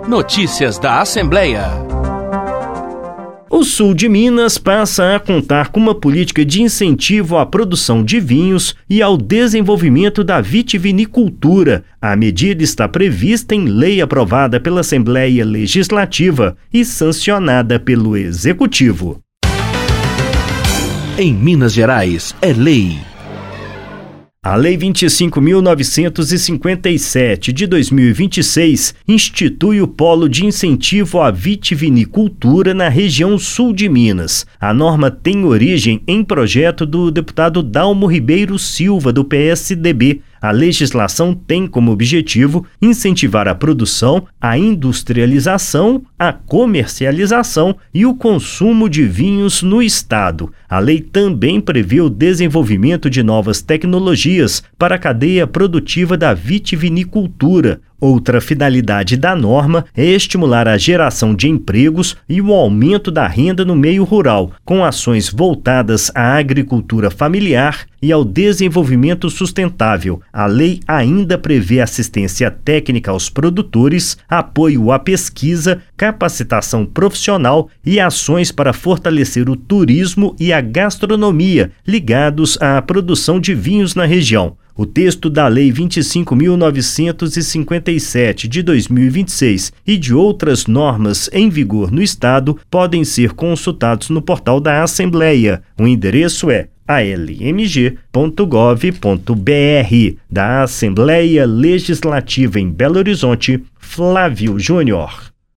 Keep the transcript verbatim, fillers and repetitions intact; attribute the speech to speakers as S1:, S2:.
S1: Notícias da Assembleia.
S2: O sul de Minas passa a contar com uma política de incentivo à produção de vinhos e ao desenvolvimento da vitivinicultura. A medida está prevista em lei aprovada pela Assembleia Legislativa e sancionada pelo Executivo.
S1: Em Minas Gerais, é lei.
S2: A Lei vinte e cinco mil novecentos e cinquenta e sete de dois mil e vinte e seis institui o Polo de Incentivo à Vitivinicultura na região sul de Minas. A norma tem origem em projeto do deputado Dalmo Ribeiro Silva, do P S D B. A legislação tem como objetivo incentivar a produção, a industrialização, a comercialização e o consumo de vinhos no estado. A lei também prevê o desenvolvimento de novas tecnologias para a cadeia produtiva da vitivinicultura. Outra finalidade da norma é estimular a geração de empregos e o aumento da renda no meio rural, com ações voltadas à agricultura familiar e ao desenvolvimento sustentável. A lei ainda prevê assistência técnica aos produtores, apoio à pesquisa, capacitação profissional e ações para fortalecer o turismo e a gastronomia ligados à produção de vinhos na região. O texto da Lei vinte e cinco mil novecentos e cinquenta e sete de dois mil e vinte e seis e de outras normas em vigor no Estado podem ser consultados no portal da Assembleia. O endereço é a l m g ponto gov ponto b r. Da Assembleia Legislativa em Belo Horizonte, Flávio Júnior.